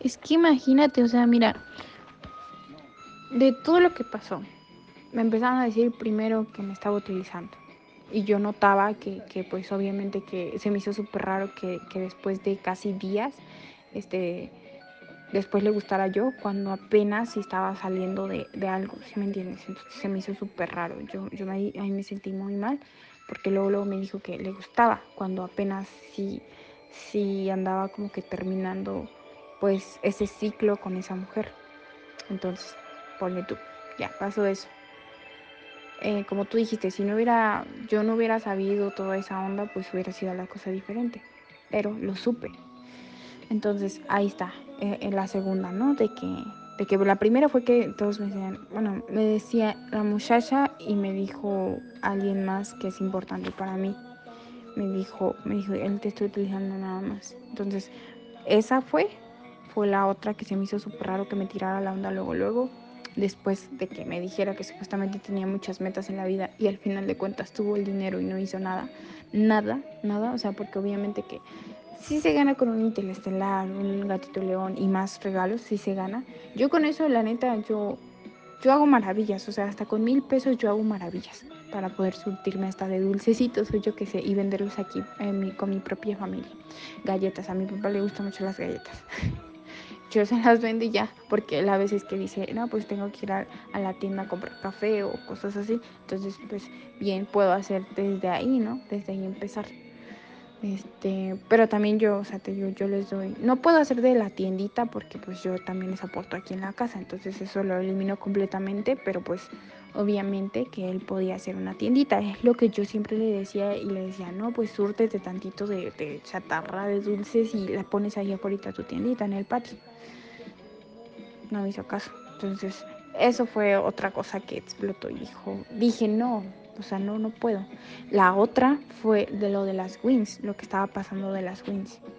Es que imagínate, o sea, mira, de todo lo que pasó, me empezaron a decir primero que me estaba utilizando. Y yo notaba que pues obviamente que se me hizo súper raro que después de casi días, este, después le gustara yo cuando apenas estaba saliendo de algo, ¿sí me entiendes? Entonces se me hizo súper raro. Yo ahí me sentí muy mal porque luego me dijo que le gustaba cuando apenas sí andaba como que terminando pues ese ciclo con esa mujer. Entonces, ponle tú, ya pasó eso. Como tú dijiste, si yo no hubiera sabido toda esa onda, pues hubiera sido la cosa diferente. Pero lo supe. Entonces, ahí está, en la segunda, ¿no? De que la primera fue que todos me decían, bueno, me decía la muchacha y me dijo alguien más que es importante para mí. Me dijo, él te estoy utilizando nada más. Entonces, esa fue la otra que se me hizo súper raro que me tirara la onda luego, después de que me dijera que supuestamente tenía muchas metas en la vida y al final de cuentas tuvo el dinero y no hizo nada, nada, o sea, porque obviamente que sí se gana con un interestelar, un gatito león y más regalos, sí se gana. Yo con eso, la neta, yo hago maravillas, o sea, hasta con 1,000 pesos yo hago maravillas para poder surtirme hasta de dulcecitos o yo que sé, y venderlos aquí con mi propia familia. Galletas, a mi papá le gustan mucho las galletas. Yo se las vendo y ya, porque él a veces que dice, no, pues tengo que ir a la tienda a comprar café o cosas así, entonces pues bien puedo hacer desde ahí, ¿no? Desde ahí empezar. Pero también yo, o sea, te digo, yo les doy, no puedo hacer de la tiendita porque pues yo también les aporto aquí en la casa, entonces eso lo elimino completamente, pero pues obviamente que él podía hacer una tiendita, es lo que yo siempre le decía y le decía, no, pues súrtete tantito de chatarra, de dulces y la pones ahí afuera tu tiendita en el patio. No me hizo caso, entonces eso fue otra cosa que explotó y dije no, o sea, no puedo. La otra fue de lo de las wins, lo que estaba pasando de las wins.